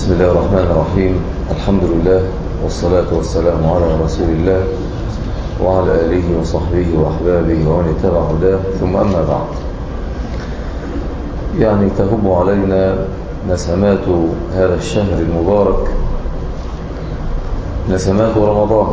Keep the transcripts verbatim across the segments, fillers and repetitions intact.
بسم الله الرحمن الرحيم. الحمد لله والصلاة والسلام على رسول الله وعلى آله وصحبه وأحبابه ومن اتبع هداه، ثم أما بعد. يعني تهب علينا نسمات هذا الشهر المبارك، نسمات رمضان.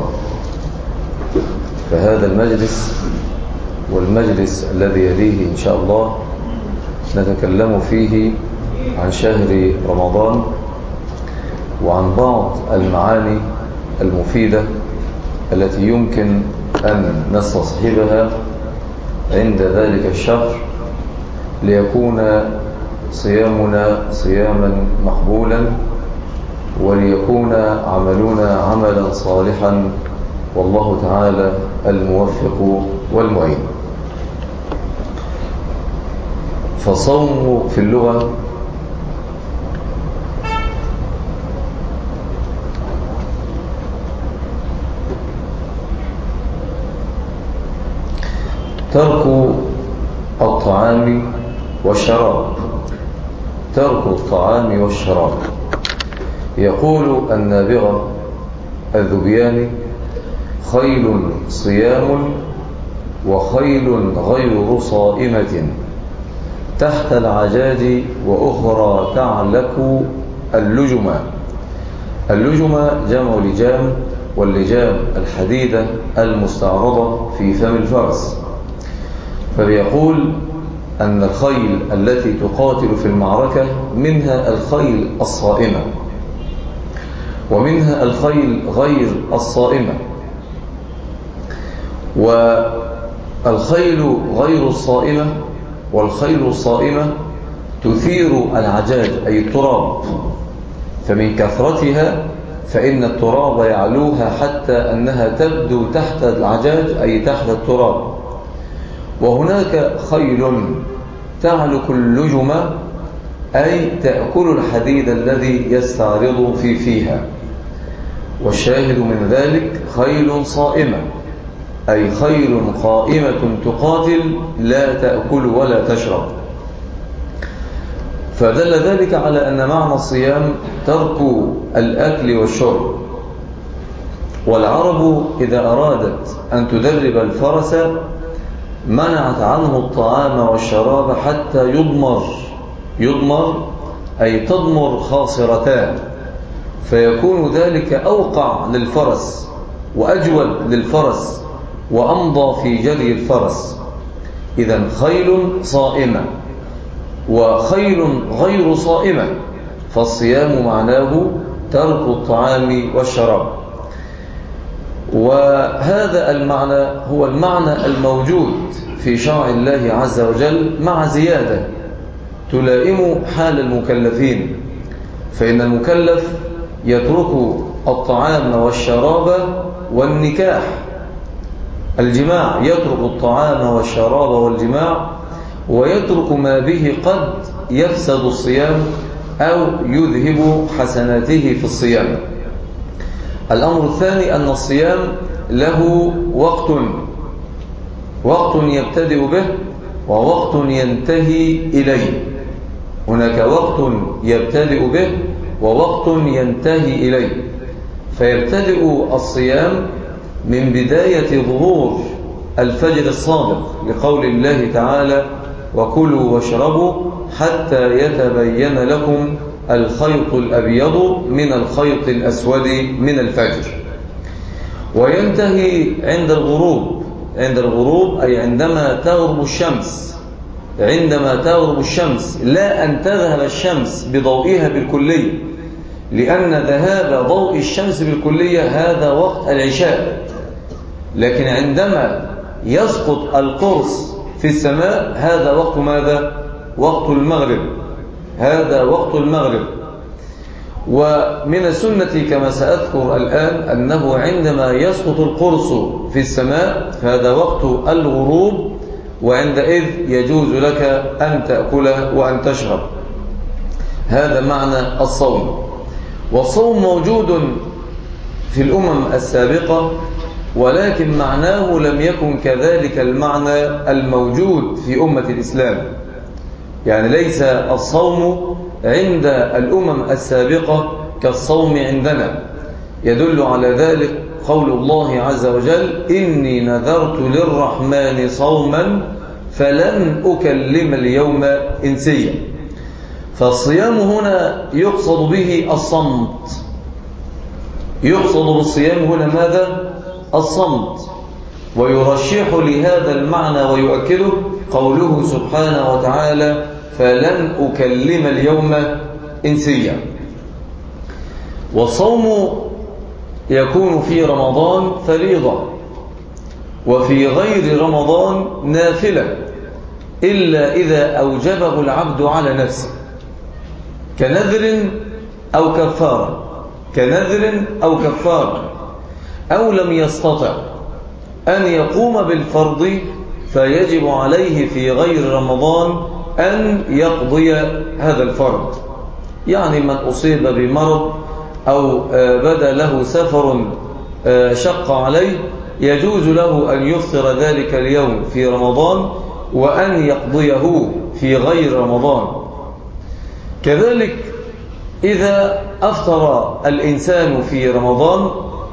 فهذا المجلس والمجلس الذي يليه إن شاء الله نتكلم فيه عن شهر رمضان وعن بعض المعاني المفيدة التي يمكن أن نستصحبها عند ذلك الشهر ليكون صيامنا صياما مقبولا وليكون عملنا عملا صالحا، والله تعالى الموفق والمعين. فالصوم في اللغة ترك الطعام والشراب، ترك الطعام والشراب. يقول النابغة الذبياني: خيل صيام وخيل غير صائمة تحت العجاج وأخرى تعلك اللجمة. اللجمة جمع لجام، واللجام الحديدة المستعرضة في فم الفرس. فبيقول أن الخيل التي تقاتل في المعركة منها الخيل الصائمة ومنها الخيل غير الصائمة. والخيل غير الصائمة والخيل الصائمة تثير العجاج أي التراب، فمن كثرتها فإن التراب يعلوها حتى أنها تبدو تحت العجاج أي تحت التراب. وهناك خيل تعلك اللجمة أي تأكل الحديد الذي يستعرض في فيها. والشاهد من ذلك خيل صائمة أي خيل قائمة تقاتل لا تأكل ولا تشرب. فدل ذلك على أن معنى الصيام ترك الأكل والشرب. والعرب إذا أرادت أن تدرب الفرس منعت عنه الطعام والشراب حتى يضمر يضمر أي تضمر خاصرتان، فيكون ذلك أوقع للفرس وأجود للفرس وأمضى في جري الفرس. إذن خيل صائمة وخيل غير صائمة، فالصيام معناه ترك الطعام والشراب. وهذا المعنى هو المعنى الموجود في شرع الله عز وجل مع زيادة تلائم حال المكلفين. فإن المكلف يترك الطعام والشراب والنكاح، الجماع، يترك الطعام والشراب والجماع، ويترك ما به قد يفسد الصيام أو يذهب حسناته في الصيام. الأمر الثاني أن الصيام له وقت وقت يبتدئ به ووقت ينتهي إليه. هناك وقت يبتدئ به ووقت ينتهي إليه. فيبتدئ الصيام من بداية ظهور الفجر الصادق لقول الله تعالى: وكلوا واشربوا حتى يتبين لكم الخيط الأبيض من الخيط الأسود من الفجر. وينتهي عند الغروب، عند الغروب أي عندما تغرب الشمس، عندما تغرب الشمس، لا أن تذهب الشمس بضوئها بالكلية، لأن ذهاب ضوء الشمس بالكلية هذا وقت العشاء. لكن عندما يسقط القرص في السماء هذا وقت ماذا؟ وقت المغرب، هذا وقت المغرب. ومن السنة كما سأذكر الآن أنه عندما يسقط القرص في السماء فهذا وقت الغروب، وعندئذ يجوز لك أن تأكل وأن تشرب. هذا معنى الصوم. والصوم موجود في الأمم السابقة، ولكن معناه لم يكن كذلك المعنى الموجود في أمة الإسلام. يعني ليس الصوم عند الأمم السابقة كالصوم عندنا. يدل على ذلك قول الله عز وجل: إني نذرت للرحمن صوما فلن أكلم اليوم إنسيا. فالصيام هنا يقصد به الصمت، يقصد بالصيام هنا ماذا؟ الصمت. ويرشح لهذا المعنى ويؤكده قوله سبحانه وتعالى: فلن أكلم اليوم إنسيا. والصوم يكون في رمضان فريضة، وفي غير رمضان نافلة، إلا إذا أوجبه العبد على نفسه كنذر أو كفارة، كنذر أو كفارة، أو لم يستطع أن يقوم بالفرض فيجب عليه في غير رمضان أن يقضي هذا الفرض. يعني من أصيب بمرض أو بدا له سفر شق عليه يجوز له أن يفطر ذلك اليوم في رمضان وأن يقضيه في غير رمضان. كذلك إذا أفطر الإنسان في رمضان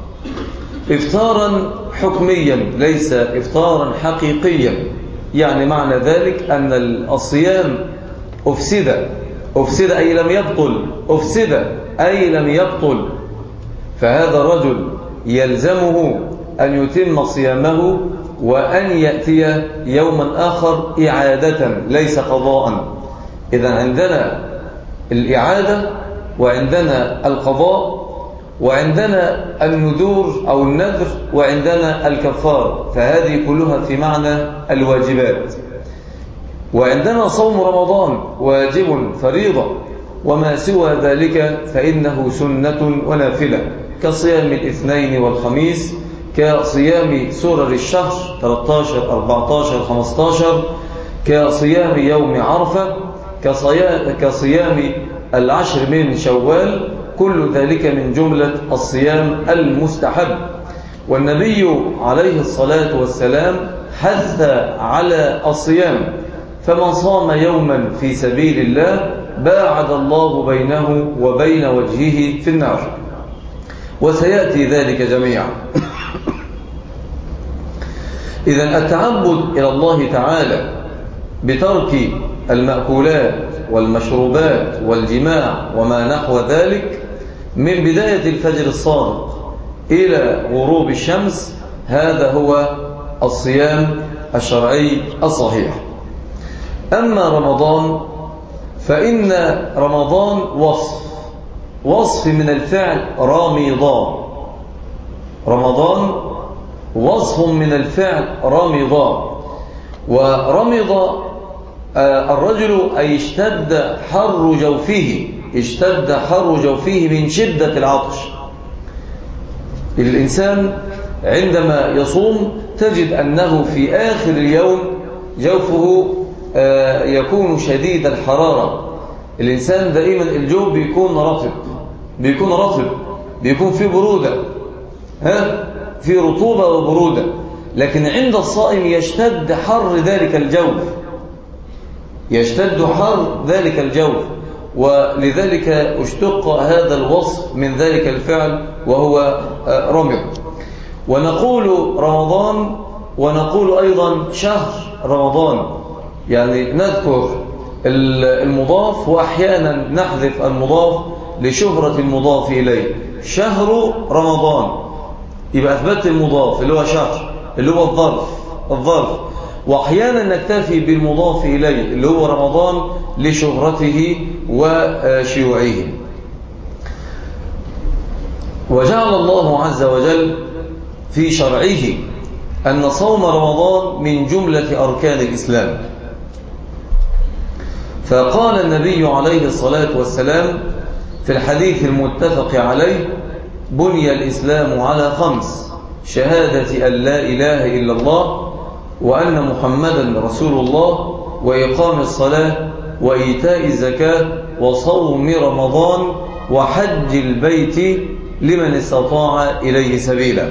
إفطارا حكميا ليس إفطارا حقيقيا، يعني معنى ذلك أن الصيام أفسد، أفسد أي لم يبطل، أفسد أي لم يبطل، فهذا الرجل يلزمه أن يتم صيامه وأن يأتي يوما آخر إعادة ليس قضاء. إذن عندنا الإعادة وعندنا القضاء وعندنا النذور أو النذر وعندنا الكفار، فهذه كلها في معنى الواجبات. وعندنا صوم رمضان واجب فريضة، وما سوى ذلك فإنه سنة ونافلة، كصيام الاثنين والخميس، كصيام سرر الشهر ثلاثة عشر أربعة عشر خمسة عشر، كصيام يوم عرفة، كصيام العشر من شوال، كل ذلك من جملة الصيام المستحب. والنبي عليه الصلاة والسلام حث على الصيام، فمن صام يوما في سبيل الله باعد الله بينه وبين وجهه في النار، وسيأتي ذلك جميعا. إذن التعبد إلى الله تعالى بترك المأكولات والمشروبات والجماع وما نحو ذلك من بداية الفجر الصادق إلى غروب الشمس، هذا هو الصيام الشرعي الصحيح. أما رمضان فإن رمضان وصف وصف من الفعل رمضان، رمضان وصف من الفعل رمضان. ورمض الرجل أي اشتد حر جوفه، اشتد حر جوفه من شدة العطش. الإنسان عندما يصوم تجد أنه في آخر اليوم جوفه يكون شديد الحرارة. الإنسان دائما الجوف بيكون رطب، بيكون رطب بيكون فيه برودة، ها في رطوبة وبرودة. لكن عند الصائم يشتد حر ذلك الجوف، يشتد حر ذلك الجوف، ولذلك اشتق هذا الوصف من ذلك الفعل وهو رمض. ونقول رمضان ونقول أيضا شهر رمضان، يعني نذكر المضاف وأحيانا نحذف المضاف لشهرة المضاف إليه. شهر رمضان يبقى أثبت المضاف اللي هو شهر اللي هو الظرف الظرف وأحيانا نكتفي بالمضاف إليه اللي هو رمضان لشهرته وشيوعه. وجعل الله عز وجل في شرعه أن صوم رمضان من جملة أركان الإسلام، فقال النبي عليه الصلاة والسلام في الحديث المتفق عليه: بني الإسلام على خمس: شهادة أن لا إله إلا الله وأن محمدا رسول الله، وإقام الصلاة، وإيتاء الزكاة، وصوم رمضان، وحج البيت لمن استطاع إليه سبيلا.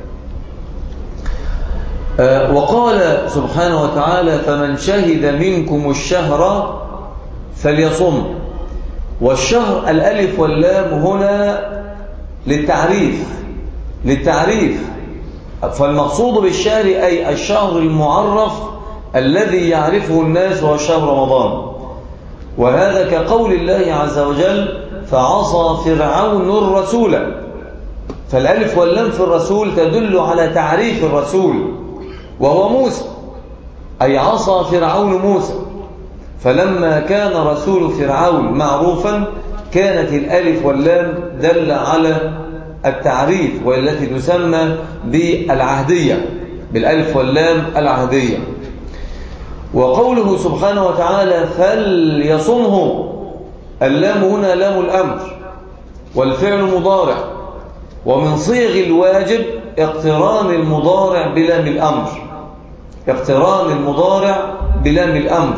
وقال سبحانه وتعالى: فمن شهد منكم الشهر فليصم. والشهر الألف واللام هنا للتعريف للتعريف فالمقصود بالشهر أي الشهر المعرف الذي يعرفه الناس هو شهر رمضان. وهذا كقول الله عز وجل فعصى فرعون الرسول، فالألف واللام في الرسول تدل على تعريف الرسول وهو موسى، أي عصى فرعون موسى. فلما كان رسول فرعون معروفا كانت الألف واللام دل على التعريف، والتي تسمى بالعهدية، بالألف واللام العهدية. وقوله سبحانه وتعالى فليصمه، اللام هنا لام الأمر والفعل مضارع، ومن صيغ الواجب اقتران المضارع بلام الأمر، اقتران المضارع بلام الأمر.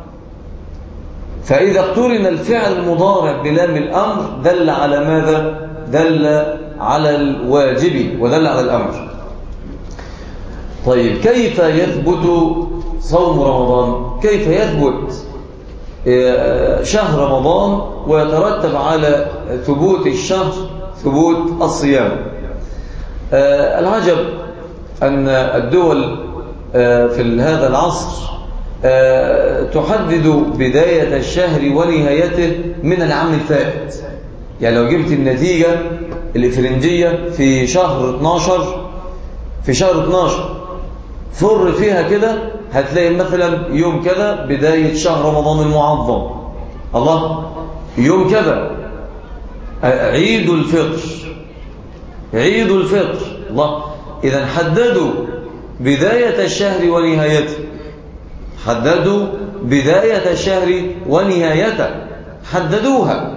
فإذا اقترن الفعل المضارع بلام الأمر دل على ماذا؟ دل على الواجب ودل على الأمر. طيب كيف يثبت صوم رمضان؟ كيف يثبت شهر رمضان ويترتب على ثبوت الشهر ثبوت الصيام؟ العجب أن الدول في هذا العصر تحدد بداية الشهر ونهايته من العام الفائت. يعني لو جبت النتيجة الإفرنجية في شهر اثناشر في شهر اثناشر فر فيها كده هتلاقي مثلا يوم كذا بداية شهر رمضان المعظم، الله يوم كذا عيد الفطر، عيد الفطر، الله. إذا حددوا بداية الشهر ونهايته، حددوا بداية الشهر ونهايته، حددوها.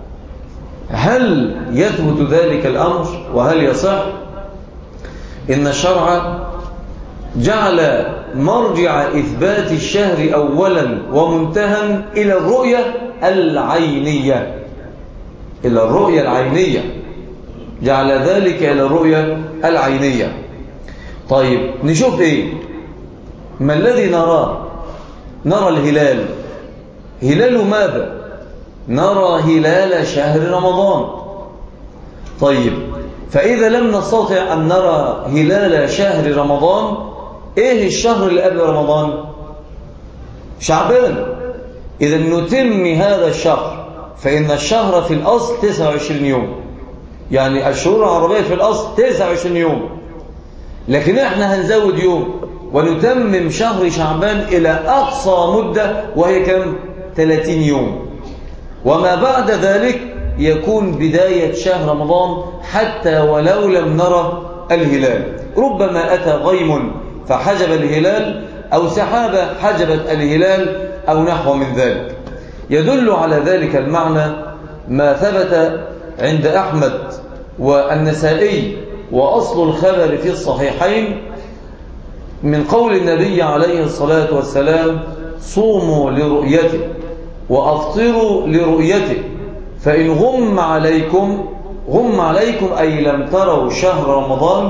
هل يثبت ذلك الأمر وهل يصح؟ إن الشرع جعل مرجع إثبات الشهر أولا ومنتهى إلى الرؤية العينية، إلى الرؤية العينية، جعل ذلك إلى الرؤية العينية. طيب نشوف إيه ما الذي نراه؟ نرى الهلال. هلال ماذا؟ نرى هلال شهر رمضان. طيب فإذا لم نستطع أن نرى هلال شهر رمضان، إيه الشهر اللي قبل رمضان؟ شعبان. إذا نتم هذا الشهر، فإن الشهر في الأصل تسعة وعشرين يوم، يعني الشهور العربية في الأصل تسعة وعشرين يوم، لكن إحنا هنزود يوم ونتمم شهر شعبان إلى أقصى مدة وهي كم؟ ثلاثين يوم. وما بعد ذلك يكون بداية شهر رمضان حتى ولو لم نرى الهلال. ربما أتى غيم فحجب الهلال أو سحابة حجبت الهلال أو نحو من ذلك. يدل على ذلك المعنى ما ثبت عند أحمد والنسائي وأصل الخبر في الصحيحين من قول النبي عليه الصلاة والسلام صوموا لرؤيته وأفطروا لرؤيته، فإن غم عليكم غم عليكم أي لم تروا شهر رمضان،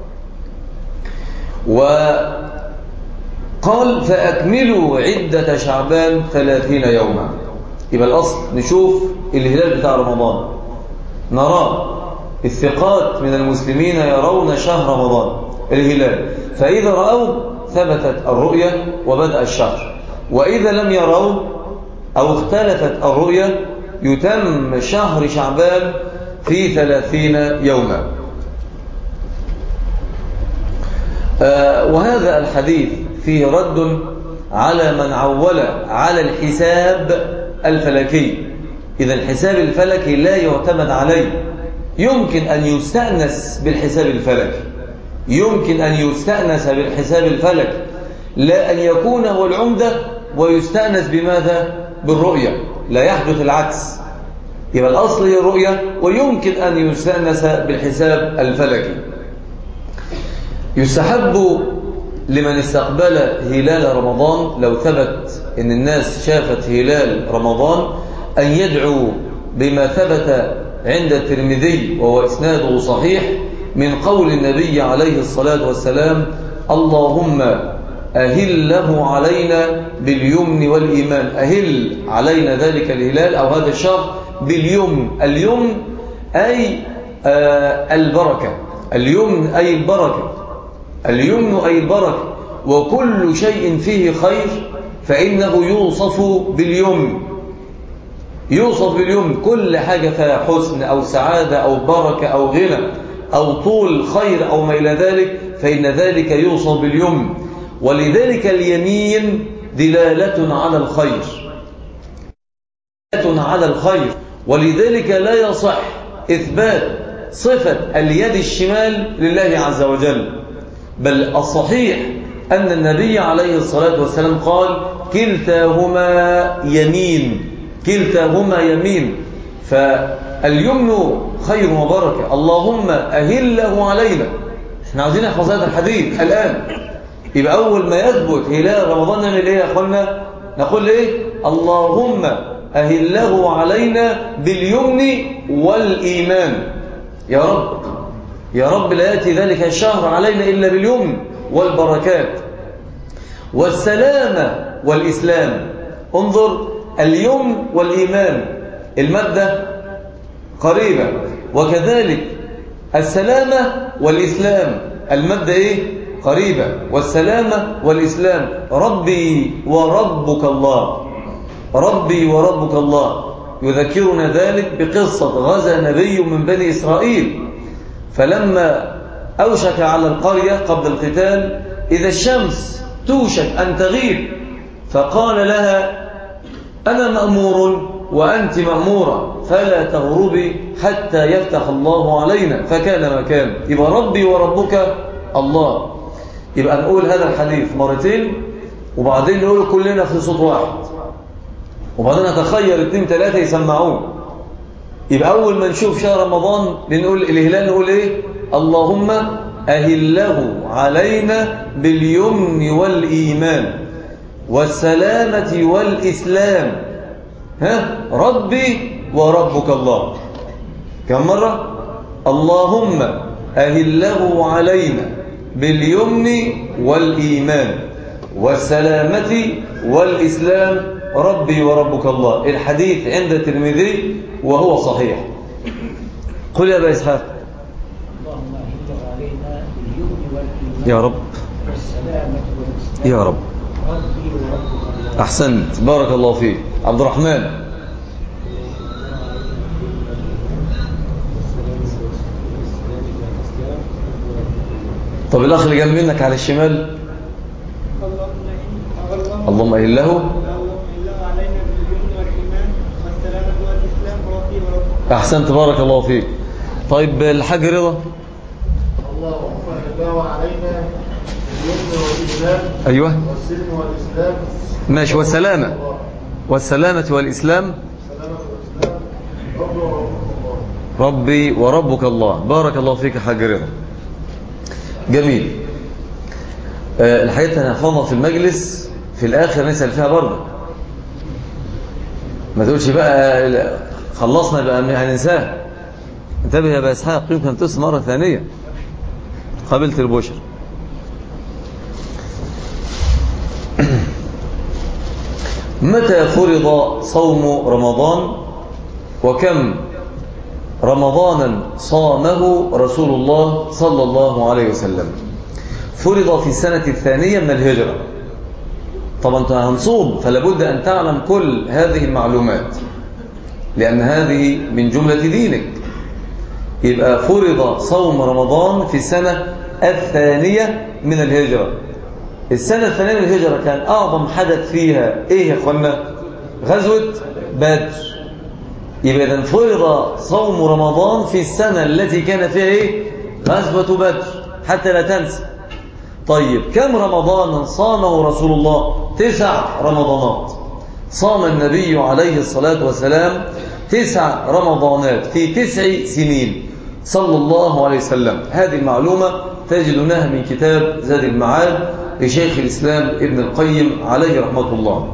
وقال فأكملوا عدة شعبان ثلاثين يوما. يبقى الأصل نشوف الهلال بتاع رمضان، نراه، الثقات من المسلمين يرون شهر رمضان الهلال، فإذا رأوه ثبتت الرؤية وبدأ الشهر، وإذا لم يروا أو اختلفت الرؤية يتم شهر شعبان في ثلاثين يوما. آه وهذا الحديث فيه رد على من عول على الحساب الفلكي. إذا الحساب الفلكي لا يعتمد عليه، يمكن أن يستأنس بالحساب الفلكي، يمكن أن يستأنس بالحساب الفلكي، لا أن يكون هو العمدة ويستأنس بماذا؟ بالرؤية، لا يحدث العكس. يبقى الأصل هي الرؤية، ويمكن أن يستأنس بالحساب الفلكي. يستحب لمن استقبل هلال رمضان لو ثبت أن الناس شافت هلال رمضان أن يدعو بما ثبت عند الترمذي وهو إسناده صحيح من قول النبي عليه الصلاة والسلام اللهم أهله علينا باليمن والإيمان. أهل علينا ذلك الهلال أو هذا الشهر باليمن. اليمن أي آه البركة. اليمن أي البركة. اليمن أي البركة. وكل شيء فيه خير فإنه يوصف باليمن. يوصف باليمن. كل حاجة فيها حسن أو سعادة أو بركة أو غنى أو طول خير أو ما إلى ذلك فإن ذلك يوصف باليمن. ولذلك اليمين دلالة على الخير. دلالة على الخير. ولذلك لا يصح إثبات صفة اليد الشمال لله عز وجل، بل الصحيح أن النبي عليه الصلاة والسلام قال كلتاهما يمين. كلتاهما يمين. فاليمن خير وبركة. اللهم أهله علينا. احنا عاوزين نحفظ هذا الحديث الآن. يبقى أول ما يثبت هلال رمضان نعمل إيه يا أخوانا؟ نقول إيه؟ اللهم أهله علينا باليمن والإيمان. يا رب يا رب لا يأتي ذلك الشهر علينا إلا باليمن والبركات والسلامة والإسلام. انظر، اليمن والإيمان المادة قريبة، وكذلك السلامة والإسلام المادة إيه؟ قريبة. والسلامة والإسلام. ربي وربك الله. ربي وربك الله. يذكرنا ذلك بقصة غزا نبي من بني إسرائيل، فلما أوشك على القرية قبل القتال إذا الشمس توشك أن تغيب فقال لها أنا مأمور وأنت مأمورة فلا تغربي حتى يفتح الله علينا، فكان ما كان. يبقى ربي وربك الله. يبقى نقول هذا الحديث مرتين وبعدين نقول كلنا في صوت واحد وبعدين نتخير اثنين ثلاثة يسمعون. يبقى أول ما نشوف شهر رمضان نقول الهلال نقول إيه؟ اللهم أهله علينا باليمن والإيمان والسلامة والإسلام. ها؟ ربي وربك الله. كم مرة؟ اللهم أهله علينا باليمن والإيمان والسلامة والإسلام ربي وربك الله. الحديث عند الترمذي وهو صحيح. قل يا أبا إسحاق. اللهم أهله علينا باليمن والإيمان يا رب والسلامة والإسلام يا رب. ربي وربك الله. أحسنت، بارك الله فيك. عبد الرحمن. طب الأخ اللي جنب منك على الشمال. اللهم أهله علينا باليمن والإيمان والسلامة والإسلام ربي وربك. أحسنت، بارك الله فيك. طيب الحاج رضا. اللهم أهله علينا باليمن والإيمان أيوه والسلم والإسلام. ماشي. والسلامة والسلامة والإسلام السلامة والإسلام ربي وربك الله. ربي وربك الله. بارك الله فيك يا حاج رضا. جميل. أه الحقيقة أنا هنحفظها في المجلس في الآخر نسأل فيها برضه. ما تقولش بقى خلصنا بقى هننساها. انتبه يا أبا إسحاق، يمكن تصل مرة ثانية. قابلت البشر. متى فرض صوم رمضان وكم رمضانا صامه رسول الله صلى الله عليه وسلم؟ فرض في السنة الثانية من الهجرة. طبعا انت هنصوم فلا بد أن تعلم كل هذه المعلومات لأن هذه من جملة دينك. يبقى فرض صوم رمضان في السنة الثانية من الهجرة. السنة الثانية من الهجرة كان أعظم حدث فيها إيه يا أخوانا؟ غزوة بدر. يبقى إذن فرض صوم رمضان في السنة التي كان فيها إيه؟ غزوة بدر، حتى لا تنسى. طيب كم رمضانا صامه رسول الله؟ تسع رمضانات. صام النبي عليه الصلاة والسلام تسع رمضانات في تسع سنين صلى الله عليه وسلم. هذه المعلومة تجدونها من كتاب زاد المعاد لشيخ الإسلام ابن القيم عليه رحمة الله.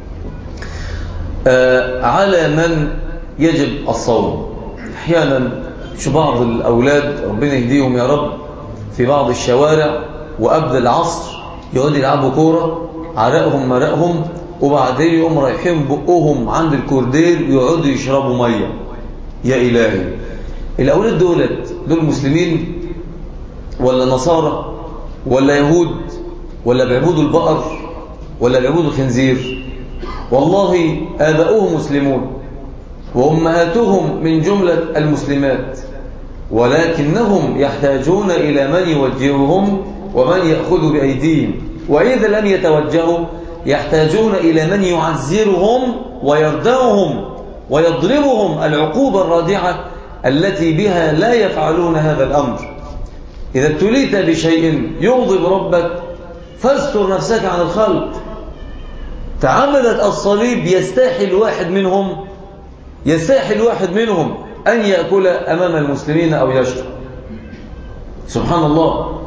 آه على من يجب الصوم؟ أحيانا شو بعض الأولاد ربنا يهديهم يا رب في بعض الشوارع وقبل العصر يقعدوا يلعبوا كورة، عرقهم مرقهم، وبعدين يقوم رايحين بقهم عند الكوردير ويقعدوا يشربوا مية. يا إلهي، الأولاد دولت دول مسلمين ولا نصارى ولا يهود ولا بيعبدوا البقر ولا بيعبدوا الخنزير؟ والله آباؤهم مسلمون وأمهاتهم من جملة المسلمات، ولكنهم يحتاجون إلى من يوجههم ومن يأخذ بأيديهم، وإذا لم يتوجهوا يحتاجون إلى من يعزرهم ويردعهم ويضربهم العقوبة الرادعة التي بها لا يفعلون هذا الأمر. إذا ابتليت بشيء يغضب ربك فاستر نفسك عن الخلق. تعمدت الصليب يستحي الواحد منهم يستحي الواحد منهم أن يأكل أمام المسلمين أو يشرب. سبحان الله.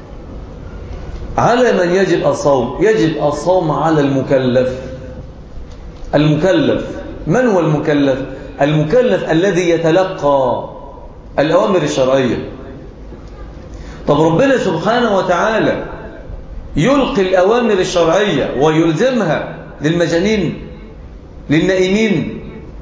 على من يجب الصوم؟ يجب الصوم على المكلف. المكلف من هو المكلف؟ المكلف الذي يتلقى الأوامر الشرعية. طب ربنا سبحانه وتعالى يلقي الأوامر الشرعية ويلزمها للمجانين، للنائمين،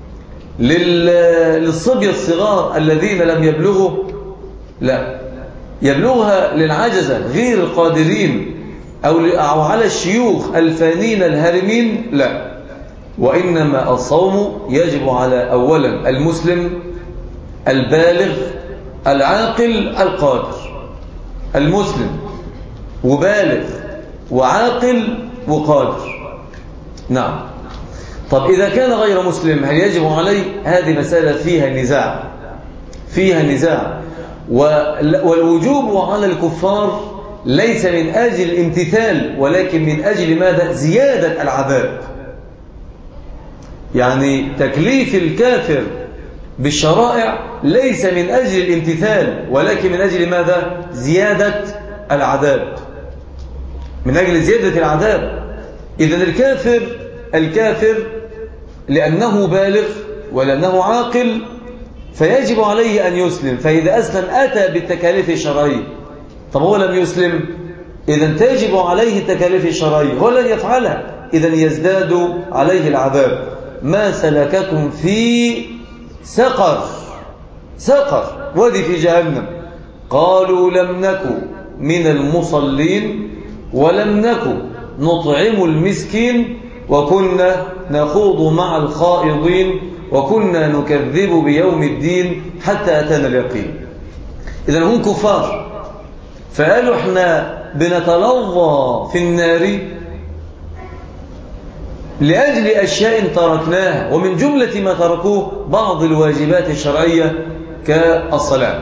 للصبية الصغار الذين لم يبلغوا؟ لا، يبلغها للعجزة غير القادرين أو على الشيوخ الفانين الهارمين؟ لا، وإنما الصوم يجب على أولا المسلم البالغ العاقل القادر. المسلم وبالغ وعاقل وقادر. نعم. طب إذا كان غير مسلم هل يجب عليه؟ هذه مسألة فيها نزاع فيها نزاع والوجوب على الكفار ليس من أجل الامتثال ولكن من أجل ماذا؟ زيادة العذاب. يعني تكليف الكافر بالشرائع ليس من أجل الامتثال ولكن من أجل ماذا؟ زيادة العذاب، من أجل زيادة العذاب. إذن الكافر الكافر لأنه بالغ ولأنه عاقل فيجب عليه أن يسلم، فإذا أسلم أتى بالتكاليف الشرعية. طب هو لم يسلم، إذن تجب عليه التكاليف الشرعية، هو لن يفعلها، إذن يزداد عليه العذاب. ما سلككم في سقر سقر وادي في جهنم؟ قالوا لم نكن من المصلين ولم نكن نطعم المسكين وكنا نخوض مع الخائضين وكنا نكذب بيوم الدين حتى أتانا اليقين. إذن هم كفار فقالوا احنا بنتلظى في النار لأجل أشياء تركناها، ومن جملة ما تركوه بعض الواجبات الشرعية كالصلاة.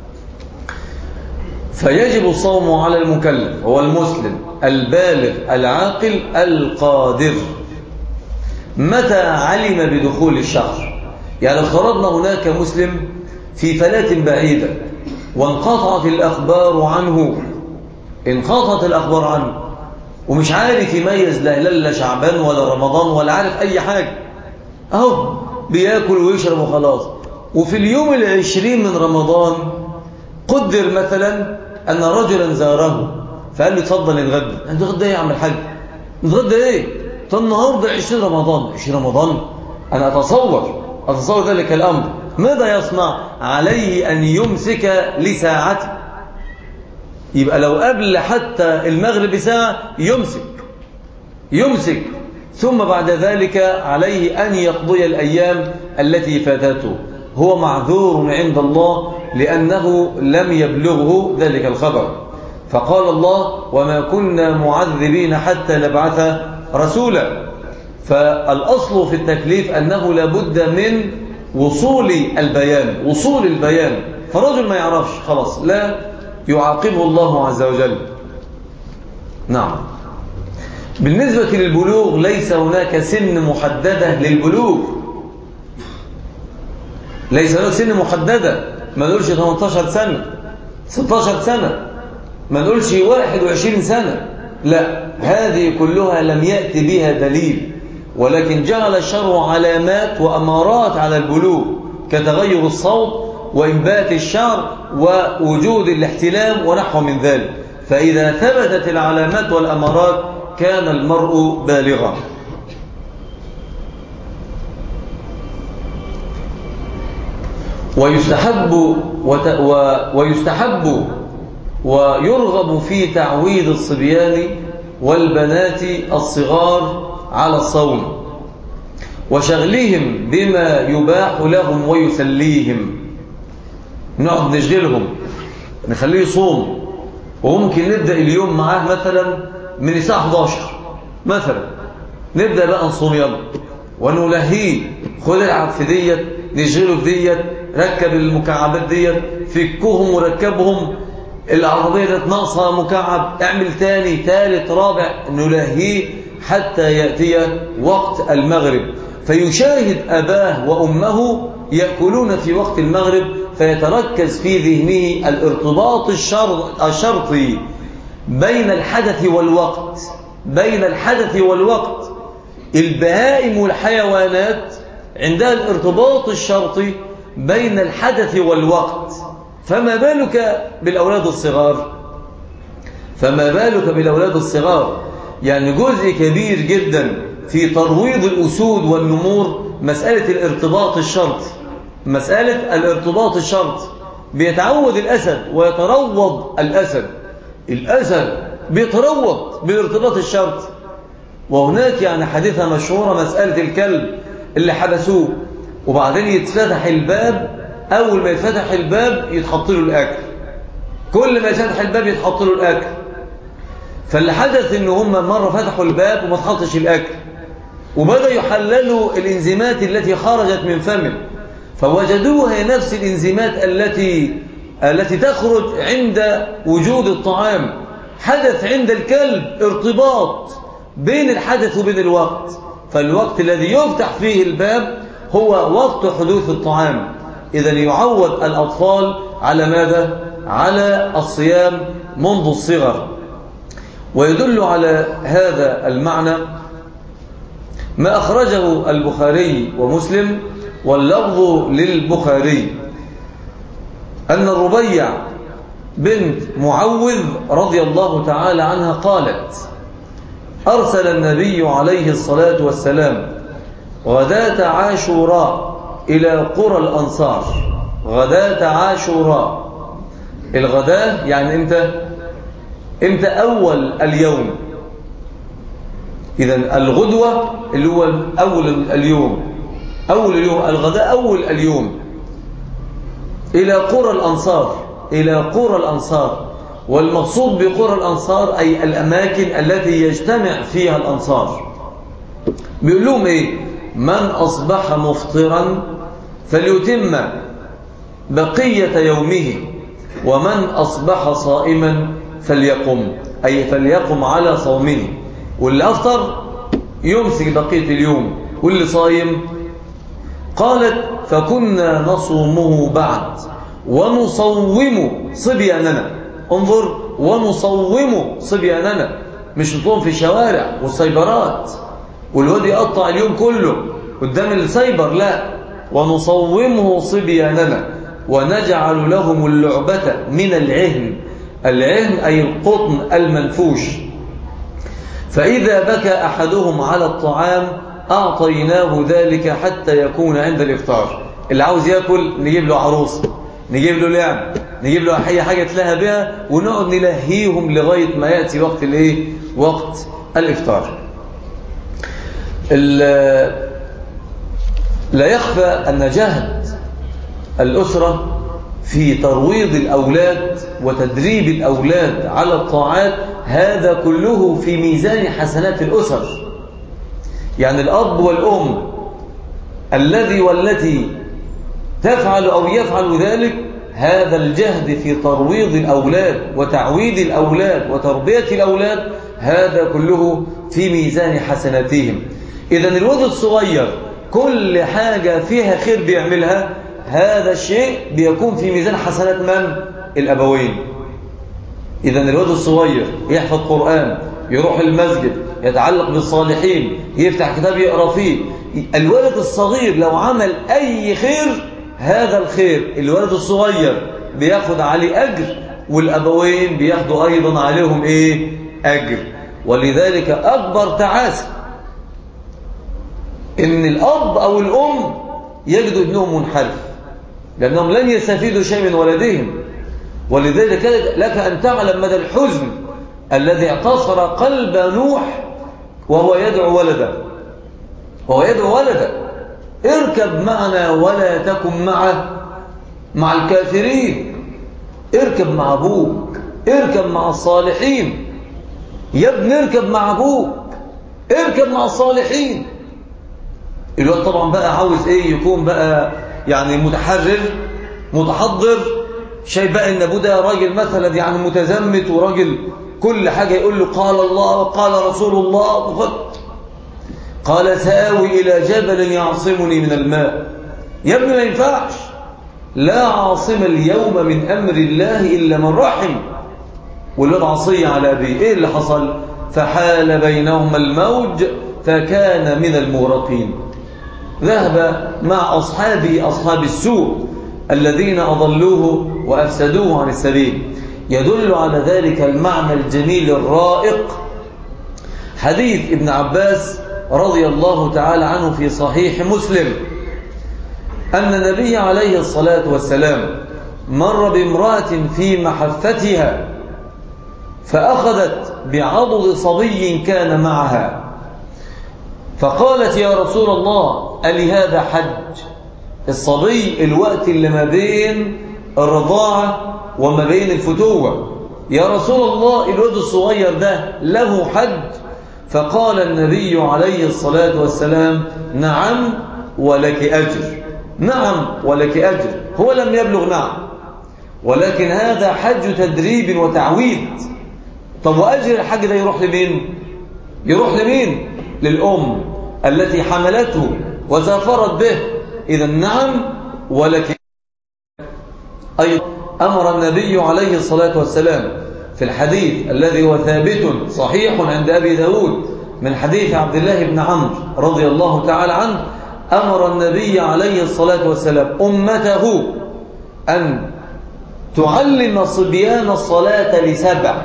فيجب الصوم على المكلف هو المسلم البالغ العاقل القادر. متى علم بدخول الشهر؟ يعني افترضنا هناك مسلم في فلاة بعيدة وانقطعت الأخبار عنه انقطعت الأخبار عنه ومش عارف يميز لا هلال لا شعبان ولا رمضان ولا عارف أي حاجة، أهو بياكل ويشرب وخلاص. وفي اليوم العشرين من رمضان قدر مثلا أن رجلا زاره فقال له اتفضل نتغدى. نتغدى ايه يا عم الحاج؟ نتغدى ايه؟ طب النهارده عشرين رمضان. عشرين رمضان أنا أتصور أتصور ذلك الأمر. ماذا يصنع؟ عليه أن يمسك لساعته. يبقى لو قبل حتى المغرب بساعة يمسك يمسك ثم بعد ذلك عليه أن يقضي الأيام التي فاتته. هو معذور عند الله لأنه لم يبلغه ذلك الخبر. فقال الله وما كنا معذبين حتى نبعث رسولا. فالأصل في التكليف أنه لابد من وصول البيان وصول البيان. فرجل ما يعرفش خلاص لا يعاقبه الله عز وجل. نعم. بالنسبة للبلوغ ليس هناك سن محددة للبلوغ، ليس هناك سن محددة. ما نقولش ثمانية عشر سنة ستة عشر سنة، ما نقولش واحد وعشرين سنة، لا، هذه كلها لم يأتي بها دليل، ولكن جعل الشرع علامات وأمارات على البلوغ كتغير الصوت وإنبات الشعر ووجود الاحتلام ونحو من ذلك. فإذا ثبتت العلامات والأمارات كان المرء بالغا. ويستحب ويستحب ويرغب في تعويد الصبيان والبنات الصغار على الصوم وشغلهم بما يباح لهم ويسليهم. نقعد نشغلهم نخليه يصوم، وممكن نبدأ اليوم معاه مثلا من الساعة إحدى عشر مثلا، نبدأ بقى نصوم يلا ونلهيه، خد العب في ديت، نشغله في ديت، ركب المكعبات ديت، فكهم وركبهم، العربية ديت ناقصة مكعب، اعمل تاني تالت رابع، نلهيه حتى يأتي وقت المغرب فيشاهد أباه وأمه يأكلون في وقت المغرب، فيتركز في ذهنه الارتباط الشرطي بين الحدث والوقت بين الحدث والوقت. البهائم والحيوانات عندها الارتباط الشرطي بين الحدث والوقت، فما بالك بالأولاد الصغار فما بالك بالأولاد الصغار يعني جزء كبير جدا في ترويض الأسود والنمور مسألة الارتباط الشرطي مسألة الارتباط الشرطي. بيتعود الأسد ويتروض الأسد الأسد بيتروض بالارتباط الشرطي. وهناك يعني حديثة مشهورة مسألة الكلب اللي حبسوه وبعدين يتفتح الباب، أول ما يتفتح الباب يتحط له الأكل، كل ما يتفتح الباب يتحط له الأكل. فاللي حدث إن هم مرة فتحوا الباب وما تحطش الأكل، وبدأ يحللوا الإنزيمات التي خرجت من فمه، فوجدوها نفس الإنزيمات التي التي تخرج عند وجود الطعام. حدث عند الكلب ارتباط بين الحدث وبين الوقت، فالوقت الذي يفتح فيه الباب هو وقت حدوث الطعام. إذن يعود الأطفال على ماذا؟ على الصيام منذ الصغر. ويدل على هذا المعنى ما أخرجه البخاري ومسلم واللفظ للبخاري أن الربيع بنت معوذ رضي الله تعالى عنها قالت: أرسل النبي عليه الصلاة والسلام غداة عاشوراء إلى قرى الأنصار. غداة عاشوراء، الغداة يعني إمتى؟ إمتى؟ أول اليوم. إذن الغدوة اللي هو أول اليوم، أول اليوم، الغداء أول اليوم. إلى قرى الأنصار، إلى قرى الأنصار، والمقصود بقرى الأنصار أي الأماكن التي يجتمع فيها الأنصار. بيقول لهم إيه؟ من أصبح مفطرا فليتم بقية يومه، ومن أصبح صائما فليقم، أي فليقم على صومه. واللي أفطر يمسك بقية اليوم، واللي صايم. قالت: فكنا نصومه بعد ونصوم صبياننا. انظر، ونصوم صبياننا، مش نصوم في الشوارع والسيبرات والواد يقطع اليوم كله قدام السيبر، لا، ونصومه صبياننا ونجعل لهم اللعبة من العهن. العهن أي القطن المنفوش. فإذا بكى أحدهم على الطعام أعطيناه ذلك حتى يكون عند الإفطار. اللي عاوز يأكل نجيب له عروسة، نجيب له لعب، نجيب له أي حاجة تلهى بها، ونقعد نلهيهم لغاية ما يأتي وقت الإيه؟ وقت الإفطار. لا يخفى أن جهد الأسرة في ترويض الأولاد وتدريب الأولاد على الطاعات هذا كله في ميزان حسنات الأسر. يعني الأب والأم الذي والتي تفعل أو يفعل ذلك، هذا الجهد في ترويض الأولاد وتعويد الأولاد وتربية الأولاد هذا كله في ميزان حسناتهم. إذن الولد الصغير كل حاجة فيها خير بيعملها، هذا الشيء بيكون في ميزان حسنات من؟ الأبوين. إذن الولد الصغير يحفظ قرآن، يروح المسجد، يتعلق بالصالحين، يفتح كتاب يقرأ فيه. الولد الصغير لو عمل أي خير، هذا الخير الولد الصغير بياخد عليه أجر والأبوين بياخدوا أيضا عليهم إيه؟ أجر. ولذلك أكبر تعاسة إن الأب أو الأم يجدوا ابنهم منحرف، لأنهم لن يستفيدوا شيء من ولدهم. ولذلك لك أن تعلم مدى الحزن الذي اعتصر قلب نوح وهو يدعو ولده وهو يدعو ولده اركب معنا ولا تكن معه مع الكافرين، اركب مع أبوك، اركب مع الصالحين يا ابن، اركب مع أبوك، اركب مع الصالحين. الوقت طبعا بقى عاوز ايه؟ يكون بقى يعني متحرر متحضر، شايف بقى ان ابوه ده راجل مثلا يعني متزمت وراجل كل حاجة يقول له قال الله وقال رسول الله. قال سآوي إلى جبل يعصمني من الماء. يا ابني ما ينفعش، لا عاصم اليوم من أمر الله إلا من رحم. والولد عصي على أبيه. إيه اللي حصل؟ فحال بينهما الموج فكان من المغرقين. ذهب مع أصحابه أصحاب السوء الذين أضلوه وأفسدوه عن السبيل. يدل على ذلك المعنى الجميل الرائق حديث ابن عباس رضي الله تعالى عنه في صحيح مسلم أن النبي عليه الصلاة والسلام مر بامرأة في محفتها فأخذت بعضد صبي كان معها، فقالت يا رسول الله ألي هذا حج؟ الصبي الوقت اللي ما بين الرضاعة وما بين الفتوة، يا رسول الله الولد الصغير ده له حج؟ فقال النبي عليه الصلاة والسلام نعم ولك أجر، نعم ولك أجر. هو لم يبلغ نعم، ولكن هذا حج تدريب وتعويد. طب وأجر الحج ده يروح لمين؟ يروح لمين؟ للأم التي حملته وسافرت به. إذا نعم ولك. أيضا أمر النبي عليه الصلاة والسلام في الحديث الذي هو ثابت صحيح عند أبي داود من حديث عبد الله بن عمرو رضي الله تعالى عنه، أمر النبي عليه الصلاة والسلام أمته أن تعلم صبيان الصلاة لسبع.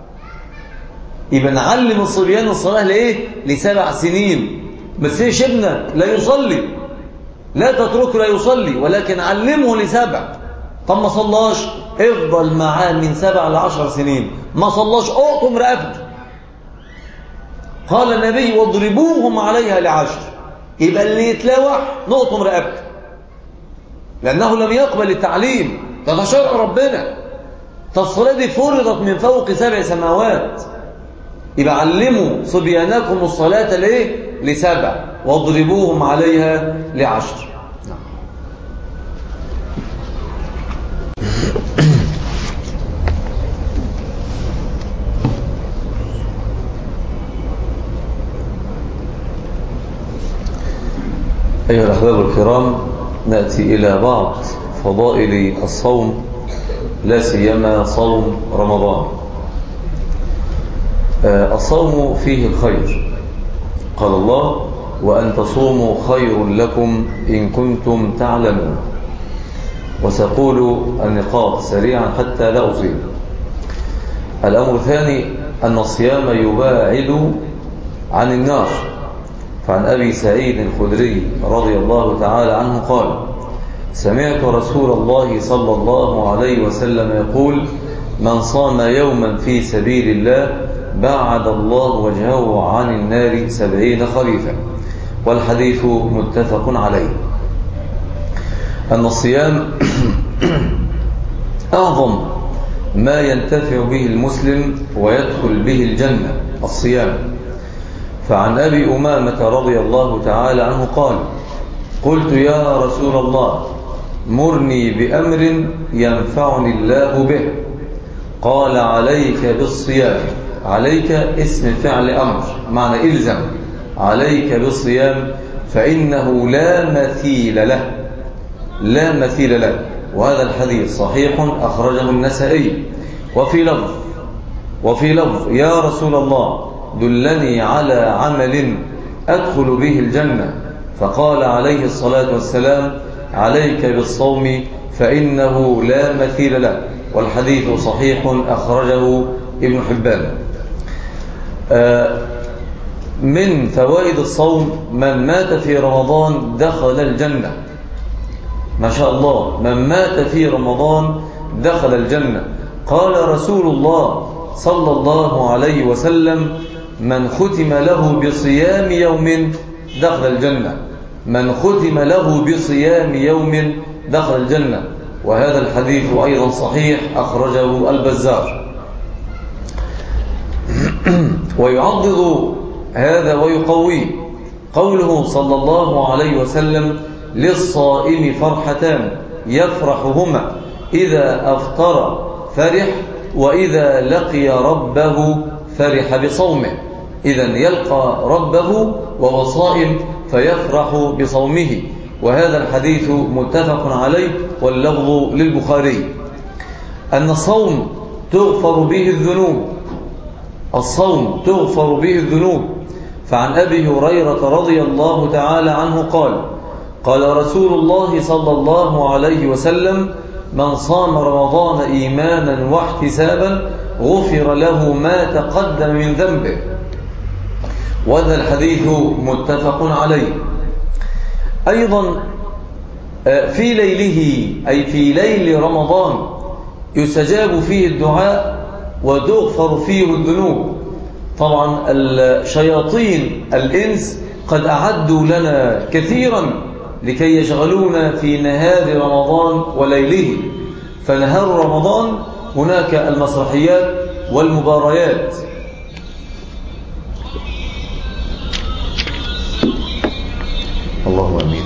يبقى نعلم الصبيان الصلاة لإيه؟ لسبع سنين. بس إيش ابنك لا يصلي، لا تتركه لا يصلي، ولكن علمه لسبع. طب ما صلاش، افضل معاه من سبع لعشر سنين. ما صلاش، اقطم رقبته. قال النبي واضربوهم عليها لعشر. يبقى اللي يتلوح نقطم رقبته، لأنه لم يقبل التعليم. ده شرع ربنا. الصلاة دي فرضت من فوق سبع سماوات. يبقى علموا صبيانكم الصلاة ليه؟ لسبع، واضربوهم عليها لعشر. أيها الأحباب الكرام، نأتي إلى بعض فضائل الصوم، لا سيما صوم رمضان. الصوم فيه الخير. قال الله وأن تصوموا خير لكم إن كنتم تعلمون. وسأقول النقاط سريعا حتى لا أطيل. الأمر الثاني أن الصيام يباعد عن النار. فعن أبي سعيد الخدري رضي الله تعالى عنه قال سمعت رسول الله صلى الله عليه وسلم يقول من صام يوما في سبيل الله بعد الله وجهه عن النار سبعين خريفا. والحديث متفق عليه. أن الصيام أعظم ما ينتفع به المسلم ويدخل به الجنة، الصيام. فعن أبي أمامة رضي الله تعالى عنه قال قلت يا رسول الله مرني بأمر ينفعني الله به. قال عليك بالصيام. عليك اسم فعل أمر، معنى إلزم. عليك بالصيام فإنه لا مثيل له، لا مثيل له. وهذا الحديث صحيح أخرجه النسائي. وفي لفظ وفي لفظ يا رسول الله دلني على عمل أدخل به الجنة. فقال عليه الصلاة والسلام عليك بالصوم فإنه لا مثيل له. والحديث صحيح أخرجه ابن حبان. من فوائد الصوم: من مات في رمضان دخل الجنة. ما شاء الله، من مات في رمضان دخل الجنة. قال رسول الله صلى الله عليه وسلم: من ختم له بصيام يوم دخل الجنة. من ختم له بصيام يوم دخل الجنة. وهذا الحديث أيضا صحيح أخرجه البزار. ويعضد هذا ويقويه قوله صلى الله عليه وسلم: للصائم فرحتان يفرحهما إذا أفطر فرح وإذا لقي ربه فرح بصومه. إذن يلقى ربه وهو صائم فيفرح بصومه. وهذا الحديث متفق عليه واللفظ للبخاري. أن الصوم تغفر به الذنوب. الصوم تغفر به الذنوب. فعن أبي هريرة رضي الله تعالى عنه قال: قال رسول الله صلى الله عليه وسلم: من صام رمضان إيمانا واحتسابا غفر له ما تقدم من ذنبه. وهذا الحديث متفق عليه. أيضا في ليله، أي في ليل رمضان، يستجاب فيه الدعاء وتغفر فيه الذنوب. طبعا الشياطين الإنس قد أعدوا لنا كثيرا لكي يشغلونا في نهار رمضان وليله. فنهار رمضان هناك المسرحيات والمباريات. اللهم امين.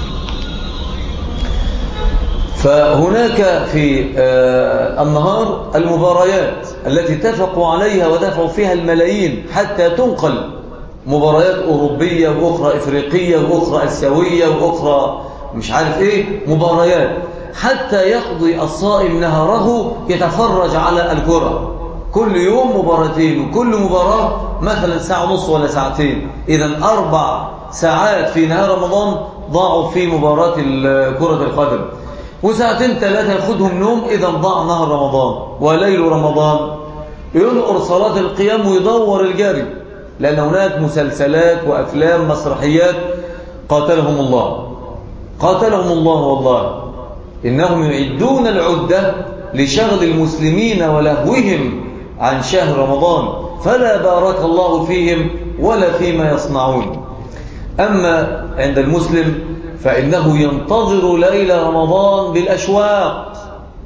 فهناك في النهار المباريات التي اتفقوا عليها ودفعوا فيها الملايين حتى تنقل، مباريات أوروبية وأخرى إفريقية وأخرى أسيوية وأخرى مش عارف إيه، مباريات حتى يقضي الصائم نهاره يتفرج على الكرة. كل يوم مباراتين، وكل مباراة مثلا ساعة ونص ولا ساعتين. إذن أربع ساعات في نهار رمضان ضاعوا في مباراة كرة القدم، وساعتين ثلاثة ياخدهم نوم. إذن ضاع نهر رمضان وليل رمضان. ينقر صلاة القيام ويدور الجري، لأن هناك مسلسلات وأفلام مسرحيات. قاتلهم الله، قاتلهم الله والله. إنهم يعدون العدة لشغل المسلمين ولهوهم عن شهر رمضان، فلا بارك الله فيهم ولا فيما يصنعون. أما عند المسلم فإنه ينتظر ليلة رمضان بالأشواق.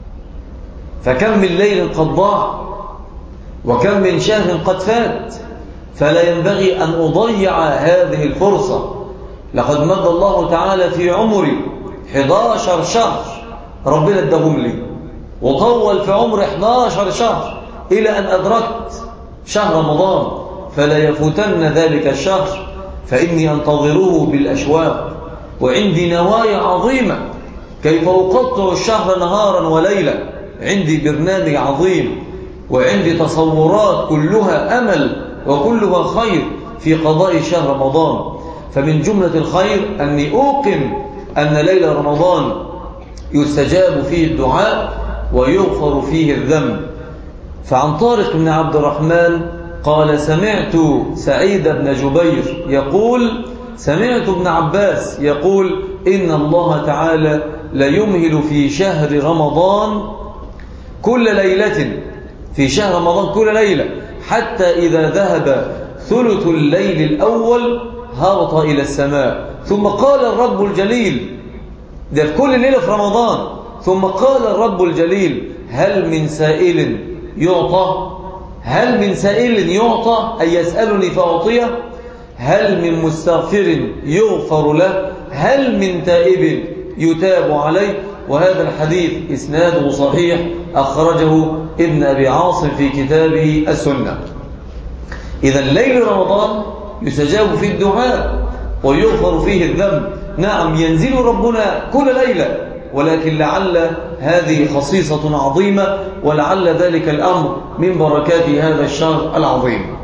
فكم من ليل قد ضاع، وكم من شهر قد فات. فلا ينبغي أن أضيع هذه الفرصة. لقد مد الله تعالى في عمري إحدى عشر شهر، ربنا ادهم لي، وطول في عمر إحدى عشر شهر إلى أن أدركت شهر رمضان. فلا يفوتن ذلك الشهر، فإني أنتظره بالأشواق، وعندي نوايا عظيمة كيف أقطع الشهر نهارا وليلة. عندي برنامج عظيم، وعندي تصورات كلها أمل وكلها خير في قضاء شهر رمضان. فمن جملة الخير أني أوقن أن ليلة رمضان يستجاب فيه الدعاء ويغفر فيه الذنب. فعن طارق بن عبد الرحمن قال: سمعت سعيد بن جبير يقول: سمعت ابن عباس يقول: إن الله تعالى ليمهل في شهر رمضان كل ليلة، في شهر رمضان كل ليلة، حتى إذا ذهب ثلث الليل الأول هبط إلى السماء. ثم قال الرب الجليل، ده في كل ليلة في رمضان، ثم قال الرب الجليل: هل من سائل يعطى؟ هل من سائل يعطى أي يسألني فأعطيه؟ هل من مستغفر يغفر له؟ هل من تائب يتاب عليه؟ وهذا الحديث إسناده صحيح أخرجه ابن أبي عاصم في كتابه السنة. إذا ليل رمضان يستجاب فيه الدعاء ويغفر فيه الذنب. نعم ينزل ربنا كل ليلة، ولكن لعل هذه خصيصة عظيمة، ولعل ذلك الأمر من بركات هذا الشهر العظيم.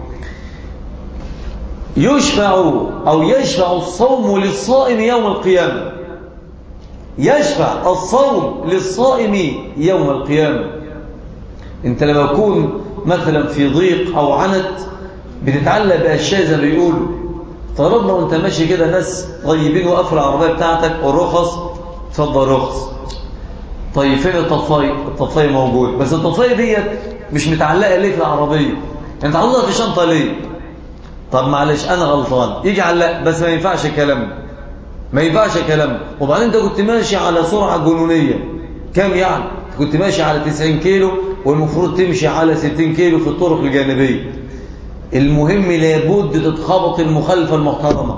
يشفع أو يشفع الصوم للصائم يوم القيامة. يشفع الصوم للصائم يوم القيامة. انت لما تكون مثلا في ضيق او عنت بتتعلق باشياء زي ما بيقولوا. طالما وانت ماشي كده ناس طيبين وقفوا العربيه بتاعتك والرخص، اتفضل رخص. طيب فين الطفايه؟ الطفايه موجود، بس الطفايه ديت مش متعلقه ليه في العربيه؟ انت عاملها في شنطه ليه؟ طب معلش انا غلطان، يجي علق، بس ما ينفعش الكلام، ما ينفعش الكلام. وبعدين انت كنت ماشي على سرعه جنونيه، كام يعني؟ كنت ماشي على تسعين كيلو والمفروض تمشي على ستين كيلو في الطرق الجانبيه. المهم لابد تتخبط المخالفه المحترمه.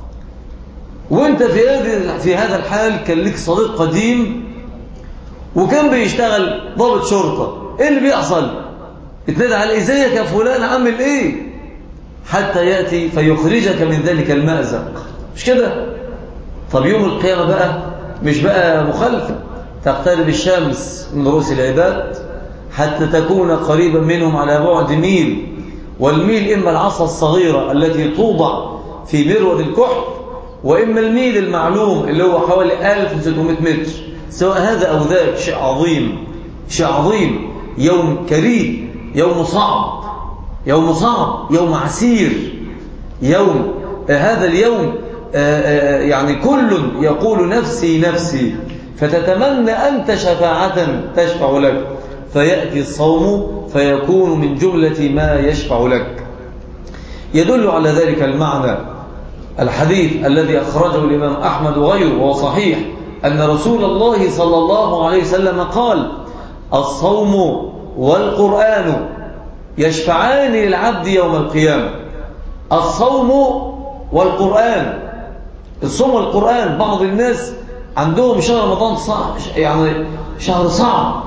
وانت في هذه في هذا الحال كان لك صديق قديم وكان بيشتغل ضابط شرطه، ايه اللي بيحصل؟ اتنادى على ازيك يا فلان، عامل ايه؟ حتى ياتي فيخرجك من ذلك المأزق، مش كده؟ طب يوم القيامه بقى مش بقى مخالفه، تقترب الشمس من رؤوس العباد حتى تكون قريبا منهم على بعد ميل، والميل إما العصا الصغيرة التي توضع في مرود الكحل، وإما الميل المعلوم اللي هو حوالي ألف وستمائة متر. سواء هذا أو ذاك شيء عظيم، شيء عظيم، يوم كريم، يوم صعب، يوم صعب، يوم عسير، يوم هذا اليوم يعني كل يقول نفسي نفسي، فتتمنى أنت شفاعة تشفع لك، فيأتي الصوم فيكون من جملة ما يشفع لك. يدل على ذلك المعنى الحديث الذي أخرجه الإمام أحمد وغيره وهو صحيح، أن رسول الله صلى الله عليه وسلم قال: الصوم والقرآن يشفعان للعبد يوم القيامة. الصوم والقرآن، الصوم والقرآن. بعض الناس عندهم شهر رمضان صعب، يعني شهر صعب،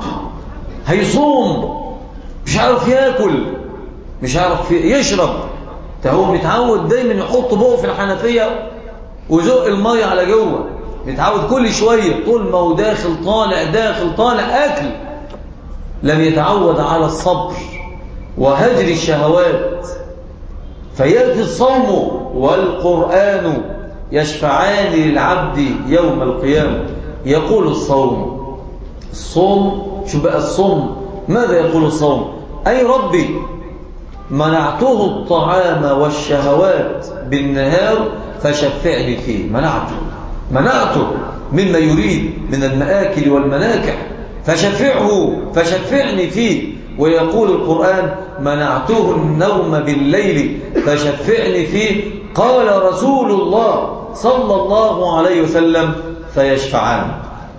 هيصوم مش عارف ياكل، مش عارف يشرب، هو متعود دايما يحط بقه في الحنفيه ويزق الميه على جوه، متعود كل شويه طول ما هو داخل طالع داخل طالع اكل، لم يتعود على الصبر وهجر الشهوات. فياتي الصوم والقرآن يشفعان للعبد يوم القيامة. يقول الصوم، الصوم شو بقى الصوم؟ ماذا يقول الصوم؟ أي ربي منعته الطعام والشهوات بالنهار فشفعني فيه. منعته منعته مما يريد من المآكل والمناكح، فشفعه فشفعني فيه. ويقول القرآن: منعته النوم بالليل فشفعني فيه. قال رسول الله صلى الله عليه وسلم: فيشفعان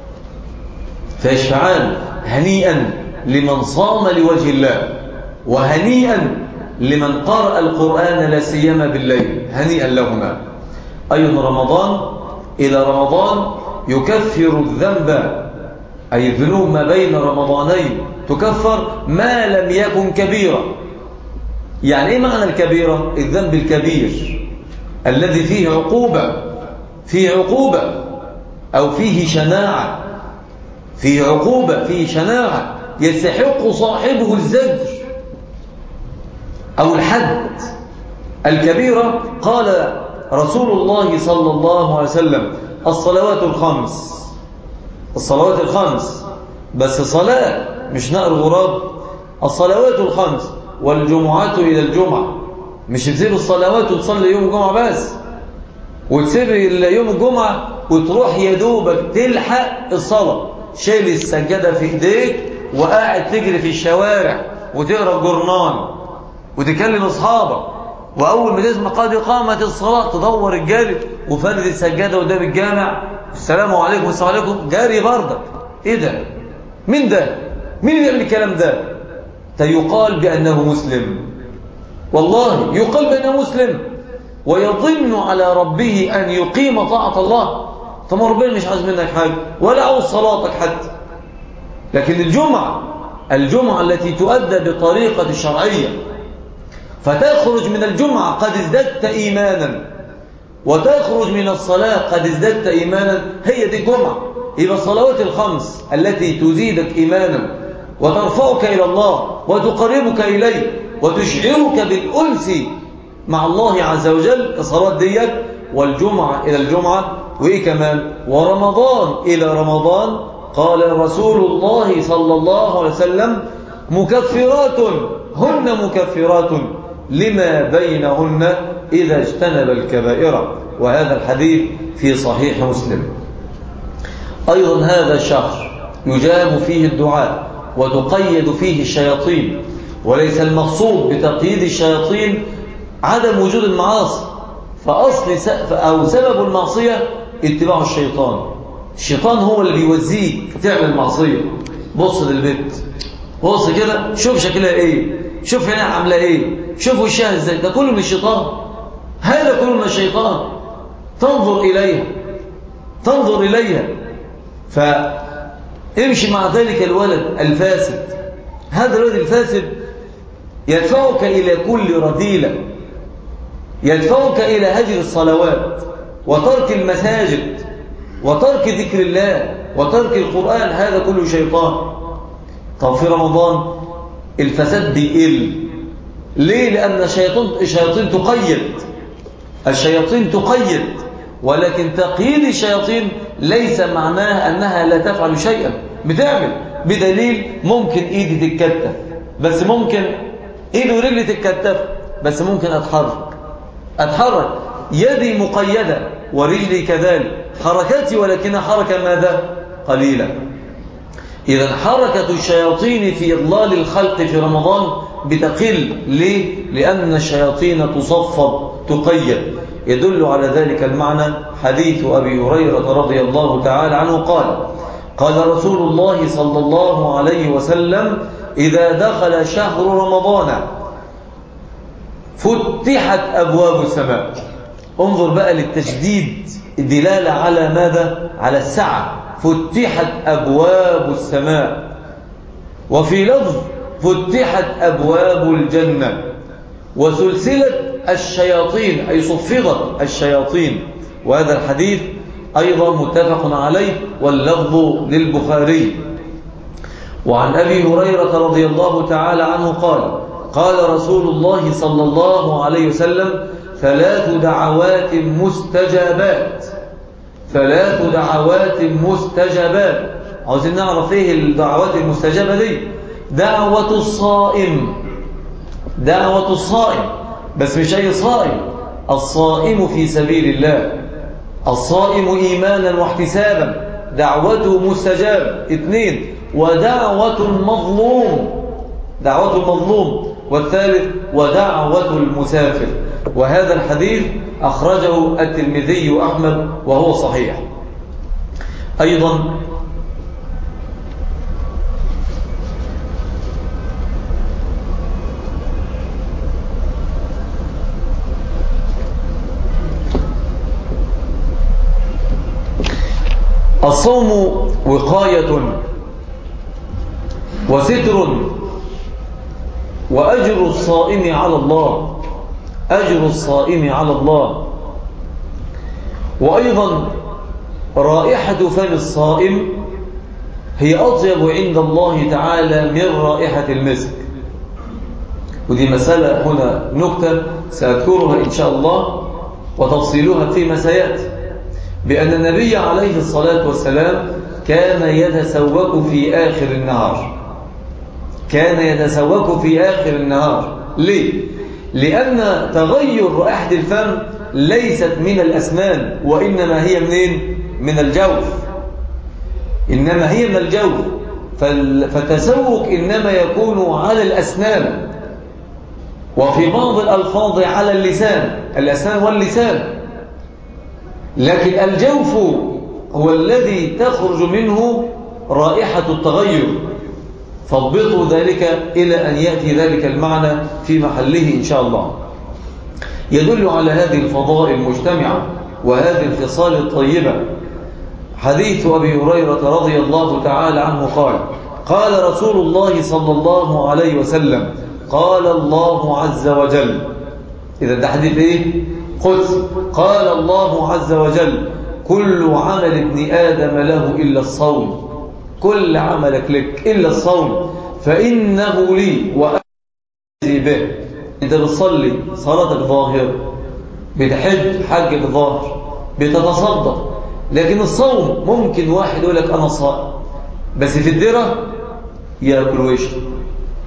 فيشفعان هنيئا لمن صام لوجه الله، وهنيئا لمن قرأ القرآن لا سيما بالليل، هنيئا لهما. أيضا رمضان إلى رمضان يكفر الذنب، أي الذنوب ما بين رمضانين تكفر ما لم يكن كبيرا. يعني إيه معنى الكبيرة؟ الذنب الكبير الذي فيه عقوبة، فيه عقوبة أو فيه شناعة، فيه عقوبة فيه شناعة يستحق صاحبه الزجر أو الحد. الكبيرة قال رسول الله صلى الله عليه وسلم: الصلوات الخمس، الصلوات الخمس، بس صلاة مش نقر غراب، الصلوات الخمس والجمعة إلى الجمعة. مش تسيب الصلوات وتصلي يوم الجمعة بس، وتسيب يوم الجمعة وتروح يدوبك تلحق الصلاة، شايل السجادة في ايديك وقاعد تجري في الشوارع وتقرأ الجرنان وتكلم أصحابك، وأول ما تسمع قد قامت الصلاة تدور الجري وفرد السجادة قدام الجامع، السلام عليكم والسلام عليكم، جاري بردك. إيه ده؟ مين ده؟ مين اللي يعمل الكلام ده؟ يقال بأنه مسلم، والله يقال بأنه مسلم ويظن على ربه أن يقيم طاعة الله. طب ربنا مش عايز منك حاجة ولا عاوز صلاتك حتى. لكن الجمعة، الجمعة التي تؤدى بطريقة الشرعية، فتخرج من الجمعة قد ازددت إيمانا، وتخرج من الصلاة قد ازددت إيمانا، هي دي الجمعة. يبقى الصلوات الخمس التي تزيدك إيمانا وترفعك إلى الله وتقربك إليه وتشعرك بالأنس مع الله عز وجل، الصلاة ديت، والجمعة إلى الجمعة، وإيه كمان؟ ورمضان إلى رمضان. قال رسول الله صلى الله عليه وسلم: مكفرات هن مكفرات لما بينهن إذا اجتنب الكبائر. وهذا الحديث في صحيح مسلم. أيضا هذا الشهر يجاب فيه الدعاء وتقيد فيه الشياطين، وليس المقصود بتقييد الشياطين عدم وجود المعاصي، فأصل أو سبب المعصية اتباع الشيطان. الشيطان هو اللي بيوزيك تعمل معصية. بص للبنت، بص كده، شوف شكلها ايه، شوف هنا عامله ايه، شوف وشها ازاي، ده كله من الشيطان، هذا كله من الشيطان. تنظر إليها تنظر إليها فامشي مع ذلك الولد الفاسد. هذا الولد الفاسد يدفعك إلى كل رذيلة، يدفعك إلى هجر الصلوات وترك المساجد وترك ذكر الله وترك القرآن. هذا كله شيطان. طب في رمضان الفساد بيقل. ليه؟ لأن الشياطين تقيد الشياطين تقيد ولكن تقييد الشياطين ليس معناه أنها لا تفعل شيئا، بتعمل. بدليل ممكن إيدي تتكتف، بس ممكن إيدي ورجلي تتكتف، بس ممكن أتحرك أتحرك يدي مقيدة ورجلي كذلك، حركاتي ولكنها حركة ماذا؟ قليلة. إذا حركة الشياطين في إضلال الخلق في رمضان بتقل. ليه؟ لأن الشياطين تصفد تقيد. يدل على ذلك المعنى حديث أبي هريرة رضي الله تعالى عنه قال: قال رسول الله صلى الله عليه وسلم: إذا دخل شهر رمضان فتحت أبواب السماء. انظر بقى للتشديد، الدلالة على ماذا؟ على السعة. فتحت أبواب السماء. وفي لفظ فتحت أبواب الجنة. وسلسلة الشياطين أي صفدت الشياطين. وهذا الحديث أيضا متفق عليه واللفظ للبخاري. وعن أبي هريرة رضي الله تعالى عنه قال: قال رسول الله صلى الله عليه وسلم: ثلاث دعوات مستجابات ثلاث دعوات مستجابات. عاوزين نعرف ايه الدعوات المستجابة دي؟ دعوة الصائم دعوة الصائم بس مش أي صائم، الصائم في سبيل الله، الصائم إيمانا واحتسابا، دعوته مستجابة. اثنين، ودعوة المظلوم دعوة المظلوم. والثالث، ودعوة المسافر. وهذا الحديث أخرجه الترمذي وأحمد وهو صحيح. أيضا الصوم وقاية وستر، وأجر الصائم على الله أجر الصائم على الله. وأيضا رائحة فم الصائم هي أطيب عند الله تعالى من رائحة المسك. ودي مسألة هنا نكتة سأذكرها إن شاء الله وتفصيلها فيما سيأتي، بأن النبي عليه الصلاة والسلام كان يتسوك في آخر النهار كان يتسوك في آخر النهار. ليه؟ لأن تغير رائحة الفم ليست من الأسنان، وإنما هي منين؟ من الجوف إنما هي من الجوف. فالتسوك إنما يكون على الأسنان، وفي بعض الألفاظ على اللسان، الأسنان واللسان. لكن الجوف هو الذي تخرج منه رائحة التغير. فاضبطوا ذلك إلى أن يأتي ذلك المعنى في محله إن شاء الله. يدل على هذه الفضائل المجتمعة وهذه الخصال الطيبة حديث أبي هريرة رضي الله تعالى عنه قال: قال رسول الله صلى الله عليه وسلم: قال الله عز وجل. إذا ده حديث إيه؟ قدس. قال الله عز وجل: كل عمل ابن آدم له إلا الصوم. كل عملك لك إلا الصوم، فإنه لي وأجزي به. أنت بتصلي صلاتك ظاهر، بتحج حجك ظاهر، بتتصدق. لكن الصوم ممكن واحد يقول لك أنا صائم، بس في الدرة يأكل ويشرب،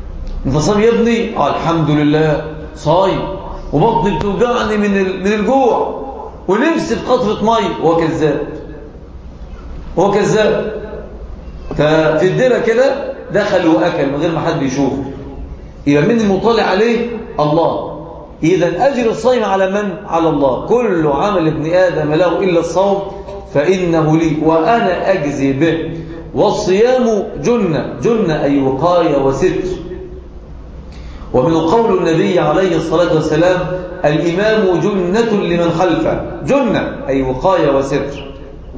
انت صايم يا ابني؟ آه الحمد لله صايم، وبطني بتوجعني من من الجوع ونفسي في قطرة ميه. هو كذاب، هو كذاب. ففي الديره كده دخل واكل من غير ما حد يشوفه، يبقى من المطلع عليه؟ الله. اذا اجر الصيام على من؟ على الله. كل عمل ابن ادم له الا الصوم فانه لي وانا اجزي به. والصيام جنه، جنه اي وقايه وستر. ومن قول النبي عليه الصلاه والسلام: الامام جنه لمن خلفه، جنه اي وقايه وستر.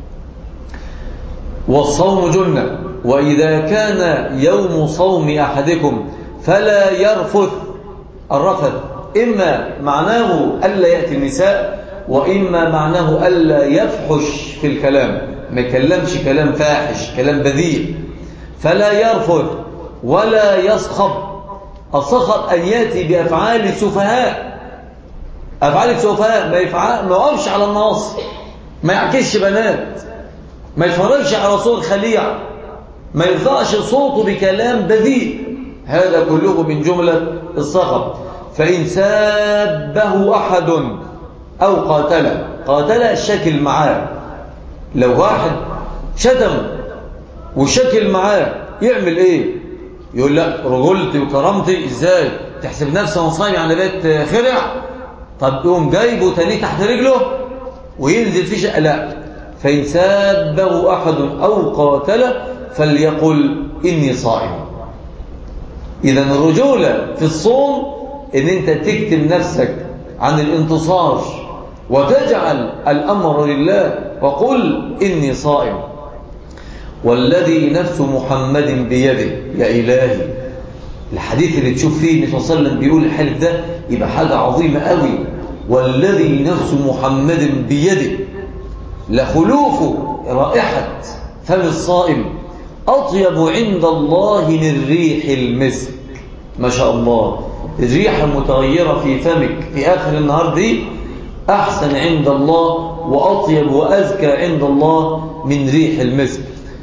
والصوم جنه. واذا كان يوم صوم احدكم فلا يرفث. الرفث إما معناه ألا يأتي النساء، وإما معناه ألا يفحش في الكلام، ما يكلمش كلام فاحش، كلام بذيء. فلا يرفث ولا يصخب. الصخب أن يأتي بأفعال سفهاء، أفعال السفهاء، ما يفعل، ما يقفش على الناصر، ما يعكسش بنات، ما يتفرجش على صوت خليع، ما يرفعش صوته بكلام بذيء. هذا كله من جملة الصخب. فإن سابه أحد أو قاتله، قاتله الشكل معاه. لو واحد شتم وشكل معاه يعمل إيه؟ يقول لا رجلتي وكرامتي إزاي تحسب نفسه صايم على بيت خرع؟ طب يقوم جايبه تاني تحت رجله وينزل في شيء؟ لا. فإن سابه أحد أو قاتله فليقل إني صائم. إذا الرجولة في الصوم إن أنت تكتم نفسك عن الانتصار وتجعل الأمر لله وقل إني صائم. والذي نفس محمد بيده. يا إلهي، الحديث اللي تشوف فيه النبي صلى الله عليه وسلم بيقول الحلف ده يبقى حاجة عظيمة قوي. والذي نفس محمد بيده لخلوف رائحة فم الصائم أطيب عند الله من ريح المسك. ما شاء الله، الريحة المتغيرة في فمك في آخر النهار دي أحسن عند الله وأطيب وأزكى عند الله من ريح المسك.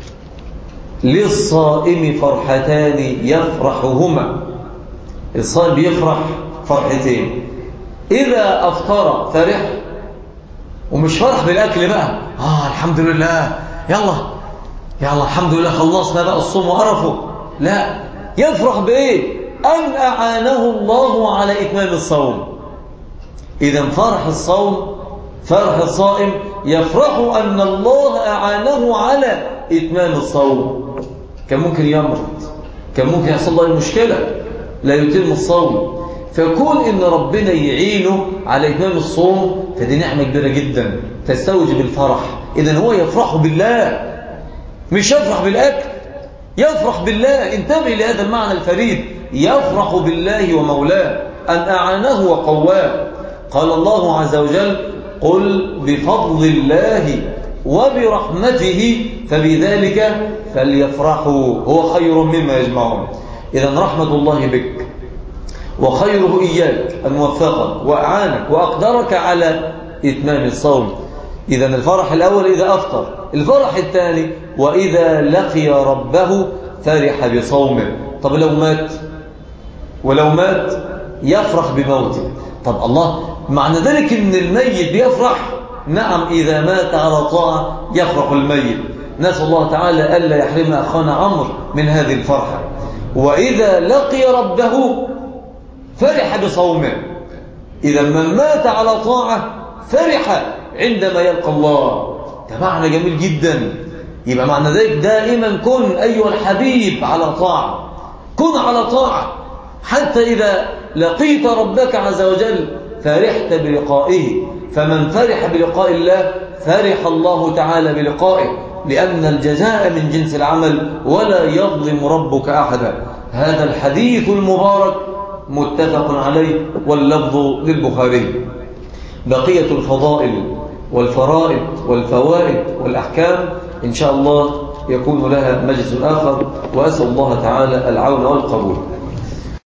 للصائم فرحتان يفرحهما. الصائم بيفرح فرحتين: إذا أفطر فرح، ومش فرح بالأكل بقى، آه الحمد لله يلا يلا الحمد لله خلصنا بقى الصوم وقرفه، لا، يفرح بإيه؟ أن أعانه الله على إتمام الصوم. إذا فرح الصوم، فرح الصائم يفرح أن الله أعانه على إتمام الصوم. كان ممكن يمرض، كان ممكن يحصل له مشكلة لا يتم الصوم، فكون إن ربنا يعينه على إتمام الصوم فدي نعمة كبيرة جدا تستوجب الفرح. إذن هو يفرح بالله، مش يفرح بالأكل، يفرح بالله. انتبه لهذا المعنى الفريد، يفرح بالله ومولاه أن أعانه وقواه. قال الله عز وجل: قل بفضل الله وبرحمته فبذلك فليفرحوا هو خير مما يجمعون. إذن رحمة الله بك وخيره إياك أن وفقك وأعانك وأقدرك على إتمام الصوم. إذن الفرح الأول إذا أفطر. الفرح الثاني: وإذا لقي ربه فرح بصومه. طب لو مات، ولو مات يفرح بموته. طب الله، معنى ذلك إن الميت بيفرح؟ نعم، إذا مات على طاعة يفرح الميت. نسأل الله تعالى ألا يحرم أخانا عمرو من هذه الفرحة. وإذا لقي ربه فرح بصومه. إذا من مات على طاعة فرح عندما يلقى الله. ده معنى جميل جدا. يبقى معنى ذلك دائما كن أيها الحبيب على طاعة، كن على طاعة حتى إذا لقيت ربك عز وجل فرحت بلقائه. فمن فرح بلقاء الله فرح الله تعالى بلقائه، لأن الجزاء من جنس العمل ولا يظلم ربك أحدا. هذا الحديث المبارك متفق عليه واللفظ للبخاري. بقية الفضائل والفرائض والفوائد والأحكام إن شاء الله يكون لها مجلس آخر، وأسأل الله تعالى العون والقبول.